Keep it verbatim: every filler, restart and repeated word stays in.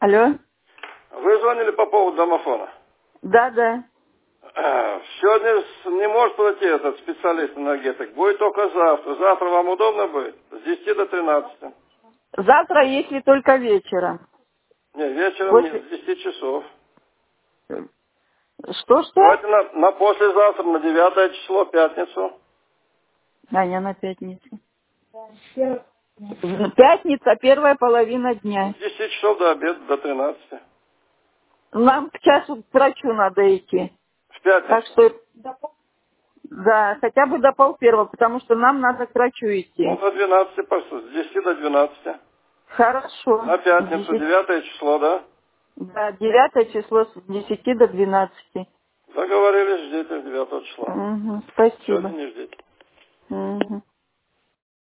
Алло. Вы звонили по поводу домофона? Да, да. Сегодня с- не может пройти этот специалист-энергетик. Будет только завтра. Завтра вам удобно будет? С десяти до тринадцати. Завтра, если только вечером. Не, вечером не, После... с десяти часов. Что-что? Давайте на, на послезавтра, на девятое число, пятницу. А, не на пятницу. Пятница, первая половина дня. С десяти часов до обеда, до тринадцати. Нам к часу к врачу надо идти. В Так пятницу. что, да, хотя бы до пол первого, потому что нам надо к врачу Ну, идти. до двенадцати, просто, с десяти до двенадцати. Хорошо. На С пятницу, десяти- девятое число, да? Да, девятое число с десяти до двенадцати. Договорились, ждите девятого числа. Угу, Сегодня спасибо. не ждите. Угу.